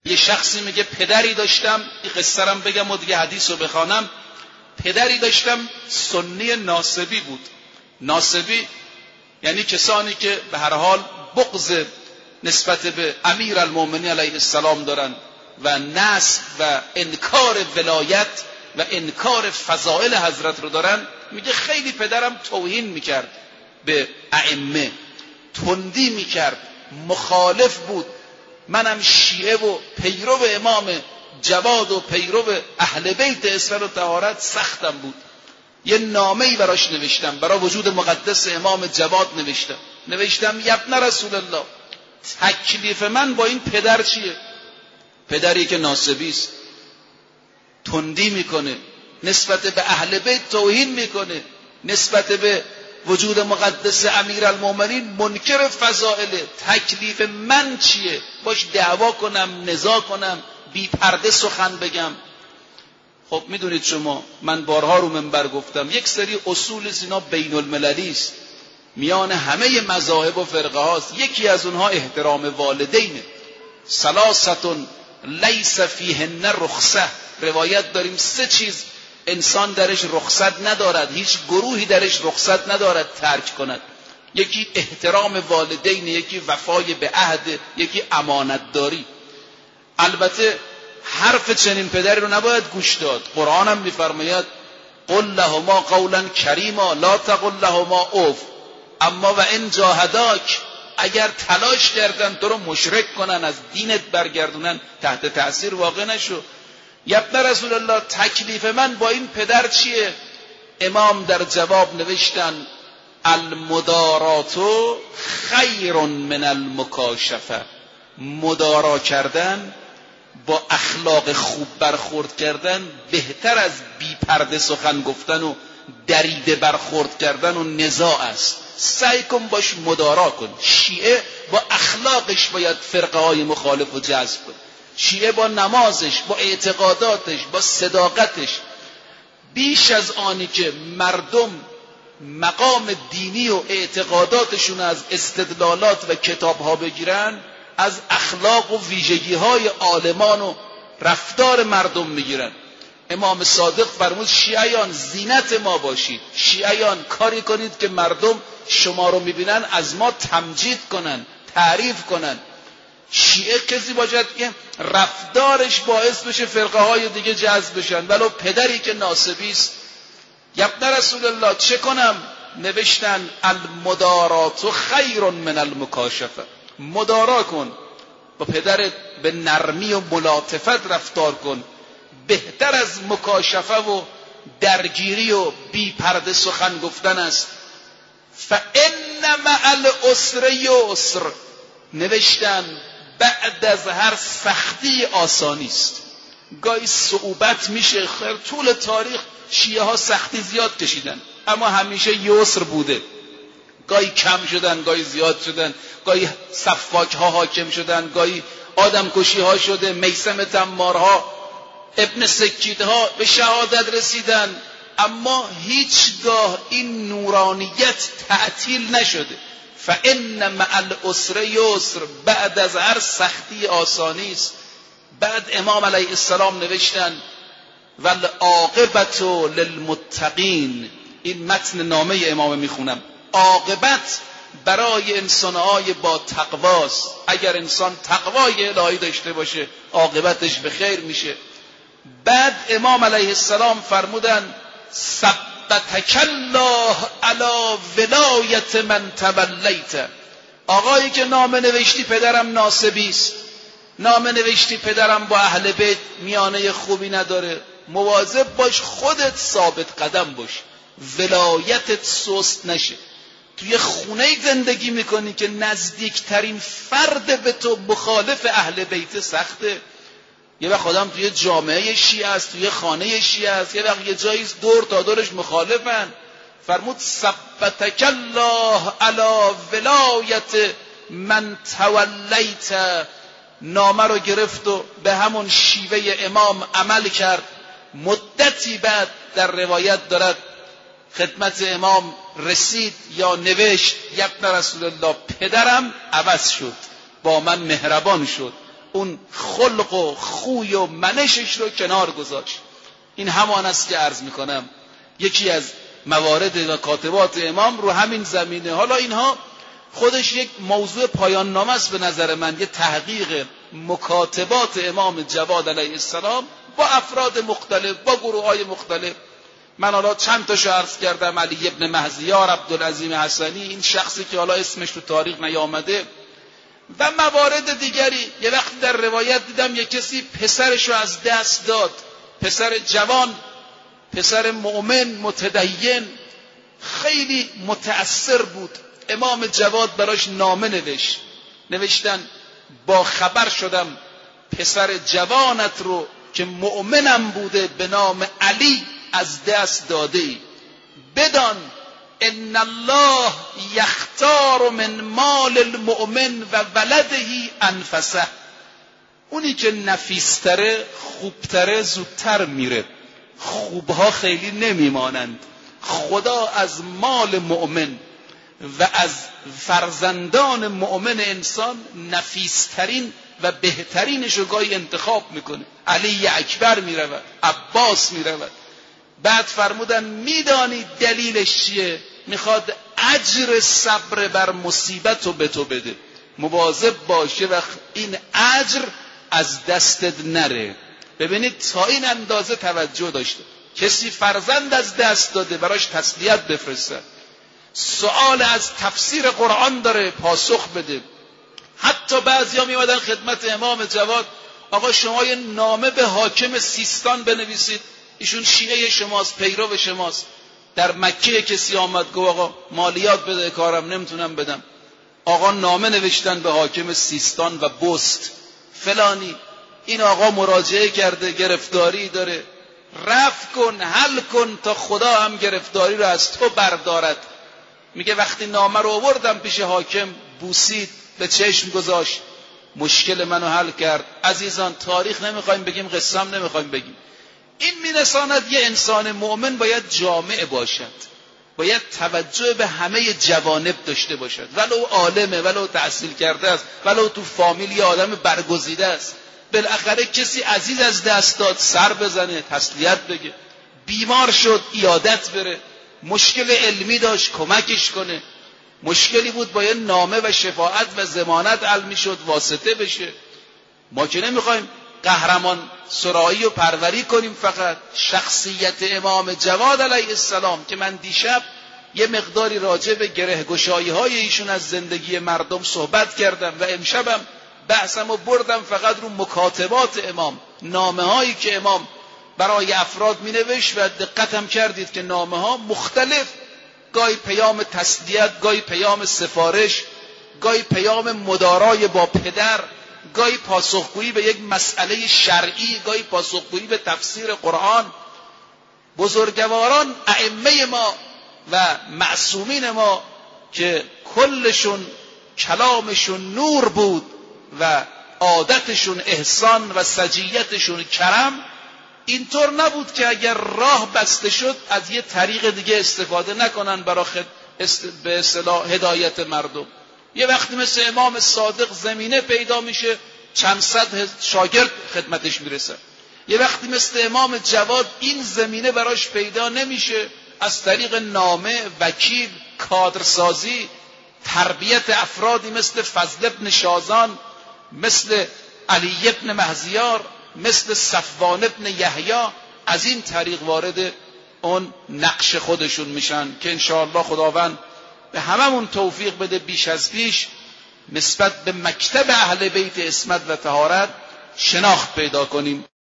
یه شخصی میگه پدری داشتم، این قصه رو بگم و دیگه حدیث رو بخوانم. پدری داشتم سنی ناصبی بود. ناصبی یعنی کسانی که به هر حال بغض نسبت به امیرالمومنین علیه السلام دارن و نسب و انکار ولایت و انکار فضائل حضرت رو دارن. میگه خیلی پدرم توهین میکرد به ائمه، تندی میکرد، مخالف بود. منم شیعه و پیرو امام جواد و پیرو اهل بیت اصفر و طهارت سختم بود. یه نامه‌ای براش نوشتم، برای وجود مقدس امام جواد نوشتم ابن رسول الله، تکلیف من با این پدر چیه؟ پدری که ناصبی است، تندی میکنه، نسبت به اهل بیت توهین میکنه، نسبت به وجود مقدس امیرالمومنین منکر فضائله. تکلیف من چیه؟ باش دعوا کنم، نزاع کنم، بی پرده سخن بگم؟ خب میدونید شما، من بارها رو منبر گفتم، یک سری اصول اینا بین المللی است، میان همه مذاهب و فرقه هاست. یکی از اونها احترام والدینه. ثلاثه لیس فیهن رخصه، روایت داریم 3 چیز انسان درش رخصت ندارد، هیچ گروهی درش رخصت ندارد ترک کند. یکی احترام والدین، یکی وفای به عهد، یکی امانت داری. البته حرف چنین پدری رو نباید گوش داد. قرآن هم میفرماید قل لهما قولا کریما لا تقل لهما اوف، اما و ان جاهداک، اگر تلاش کردن تو رو مشرک کنن، از دینت برگردونن، تحت تأثیر واقع نشو. ابن رسول الله، تکلیف من با این پدر چیه؟ امام در جواب نوشتن المدارات خیر من المکاشفه، مدارا کردن، با اخلاق خوب برخورد کردن بهتر از بی پرده سخن گفتن و دریده برخورد کردن و نزاع است. سعی کن باش مدارا کن. شیعه با اخلاقش باید فرقه های مخالف رو جذب کن. شیعه با نمازش، با اعتقاداتش، با صداقتش، بیش از آنی که مردم مقام دینی و اعتقاداتشون از استدلالات و کتابها بگیرن، از اخلاق و ویژگی های عالمان و رفتار مردم میگیرن. امام صادق فرمود شیعیان زینت ما باشید، شیعیان کاری کنید که مردم شما رو میبینن از ما تمجید کنن، تعریف کنن. شیعه کسی باشد که رفتارش باعث بشه فرقه های دیگه جذب بشن، ولو پدری که ناصبی است. ابن رسول الله، چه کنم؟ نوشتن المدارات خیر من المکاشفه، مدارا کن، با پدرت به نرمی و ملاطفت رفتار کن، بهتر از مکاشفه و درگیری و بی پرده سخن گفتن است. فان مع العسر یسر، نوشتن بعد از هر سختی آسانی است. گاهی صعوبت میشه، خیر طول تاریخ شیعه ها سختی زیاد کشیدن، اما همیشه یسر بوده. گاهی کم شدن، گاهی زیاد شدن، گاهی سفاک ها حاکم شدن، گاهی آدم کشی ها شده، میثم تمارها، ابن سکیدها به شهادت رسیدن، اما هیچگاه این نورانیت تعطیل نشده. فان مع العسر یسر، بعد از هر سختی آسانی است. بعد امام علیه السلام نوشتن والعاقبت للمتقین، این متن نامه امام میخونم، عاقبت برای انسانهای با تقواست. اگر انسان تقوای الهی داشته باشه عاقبتش به خیر میشه. بعد امام علیه السلام فرمودن ثبتک الله علی ولایت من تولیت. آقایی که نامه نوشتی پدرم ناصبی است، نامه نوشتی پدرم با اهل بیت میانه خوبی نداره، مواظب باش خودت ثابت قدم باش، ولایتت سست نشه. توی خونه زندگی میکنی که نزدیکترین فرد به تو مخالف اهل بیت سخته. یه وقت آدم توی جامعه شیعه است، توی خانه شیعه است، یه وقت یه جایی دور تا دورش مخالفن. فرمود ثبتک الله علی ولایت من تولیت. نامه رو گرفت و به همون شیوه امام عمل کرد. مدتی بعد در روایت دارد خدمت امام رسید یا نوشت ابن رسول الله، پدرم عوض شد، با من مهربان شد، اون خلق و خوی و منشش رو کنار گذاشت. این همان است که عرض میکنم یکی از موارد و کاتبات امام رو همین زمینه. حالا اینها خودش یک موضوع پایان نامه است به نظر من، یه تحقیق مکاتبات امام جواد علیه السلام با افراد مختلف، با گروه‌های مختلف. من حالا چند تاشو عرض کردم، علی ابن مهزیار، عبدالعظیم حسنی، این شخصی که حالا اسمش تو تاریخ نیامده و موارد دیگری. یه وقت در روایت دیدم یک کسی پسرشو از دست داد، پسر جوان، پسر مؤمن متدین، خیلی متأثر بود. امام جواد براش نامه نوشتن با خبر شدم پسر جوانت رو که مؤمنم بوده به نام علی از دست داده ای. بدان ان الله یختار من مال المؤمن و ولده انفسه. اونی که نفیستره، خوبتره، زودتر میره. خوبها خیلی نمیمانند. خدا از مال مؤمن و از فرزندان مؤمن انسان نفیسترین و بهترینش رو گاهی انتخاب میکنه. علی اکبر میرود، عباس میرود. بعد فرمودن میدانی دلیلش چیه؟ میخواد اجر صبر بر مصیبت رو به تو بده. مواظب باشه و این اجر از دستت نره. ببینید تا این اندازه توجه داشته. کسی فرزند از دست داده براش تسلیت بفرسته، سوال از تفسیر قرآن داره پاسخ بده. حتی بعضیا میومدن خدمت امام جواد، آقا شما یه نامه به حاکم سیستان بنویسید، ایشون شیعه شماست، پیرو شماست. در مکه کسی آمد گفت آقا مالیات بده، کارم نمیتونم بدم. آقا نامه نوشتن به حاکم سیستان و بست فلانی، این آقا مراجعه کرده، گرفتاری داره، رفع کن، حل کن تا خدا هم گرفتاری رو از تو بردارد. میگه وقتی نامه رو آوردم پیش حاکم، بوسید، به چشم گذاشت، مشکل منو حل کرد. عزیزان تاریخ نمیخوایم بگیم، قصه هم نمیخوایم بگیم. این میرساند یه انسان مؤمن باید جامع باشد، باید توجه به همه جوانب داشته باشد، ولو عالمه، ولو تحصیل کرده است، ولو تو فامیل یه آدم برگزیده است. بالاخره کسی عزیز از دست داد، سر بزنه، تسلیت بگه. بیمار شد، عیادت بره. مشکل علمی داشت، کمکش کنه. مشکلی بود با یه نامه و شفاعت و ضمانت حل میشد، واسطه بشه. ما که نمیخوایم قهرمان سرایی و پروری کنیم، فقط شخصیت امام جواد علیه السلام که من دیشب یه مقداری راجع به گرهگشایی های ایشون از زندگی مردم صحبت کردم و امشبم بحثم رو بردم فقط رو مکاتبات امام، نامه هایی که امام برای افراد می نوشت و دقتم کردید که نامه ها مختلف، گاهی پیام تسلیت، گاهی پیام سفارش، گاهی پیام مدارای با پدر، گاهی پاسخگویی به یک مسئله شرعی، گاهی پاسخگویی به تفسیر قرآن. بزرگواران ائمه ما و معصومین ما که کلشون کلامشون نور بود و عادتشون احسان و سجیتشون کرم، اینطور نبود که اگر راه بسته شد از یه طریق دیگه استفاده نکنن برای به اصطلاح هدایت مردم. یه وقتی مثل امام صادق زمینه پیدا میشه، چند صد شاگرد خدمتش میرسه. یه وقتی مثل امام جواد این زمینه براش پیدا نمیشه، از طریق نامه، وکیل، کادرسازی، تربیت افرادی مثل فضل ابن شازان، مثل علی ابن مهزیار، مثل صفوان ابن یحیی، از این طریق وارد اون نقش خودشون میشن که انشاءالله خداوند به هممون توفیق بده بیش از پیش نسبت به مکتب اهل بیت عصمت و طهارت شناخت پیدا کنیم.